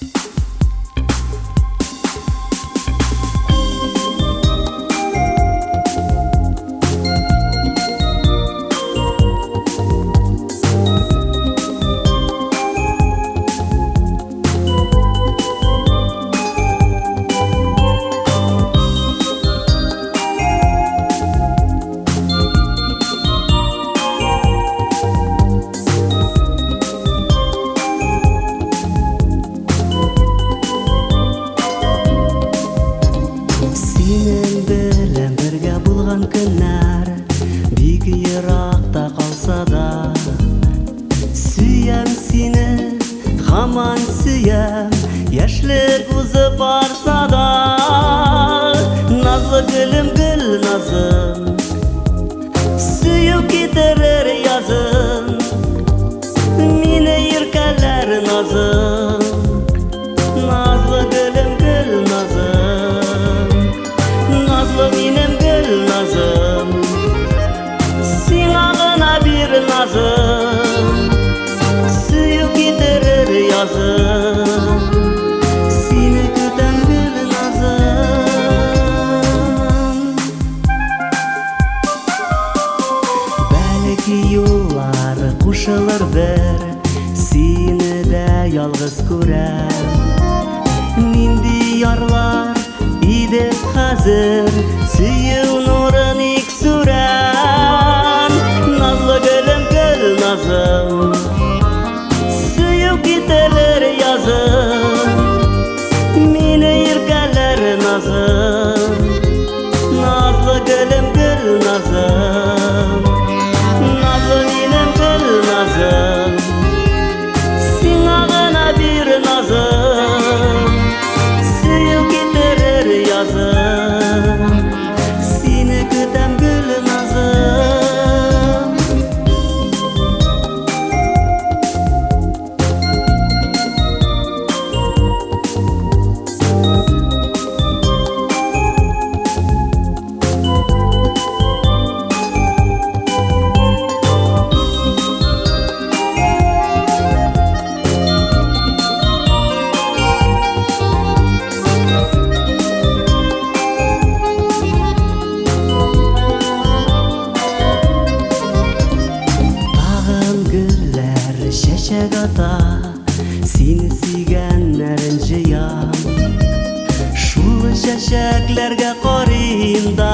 Күннәр бик еракта калса да, сөям сине, һаман сөям, яшьлек узып барса да. Назлы гөлем, гөл назым, сөю китерер язым, мине иркәләр назым. Назлы гөлем, гөл назым, назлы минем гөл назым, сиңа гына бир назым, сөю китерер язым, сине көтәм гөл назым. Бәлки юллар кушылыр бер, сине дә ялгыз күрәм. Нинди ярлар иде хәзер, сөю нурын ик сүрәм. Назлы гөлем, гөл назым, сөю китерер язым, мине иркәләр назым. Назлы гөлем, гөл назым, назлы минем гөл назым, сиңа гына бир назым, сөю китерер язым, сине көтәм гөл назым. Чәчәк ата, сине сөйгәннәрен җыям. Шул чәчәкләргә карыйм да,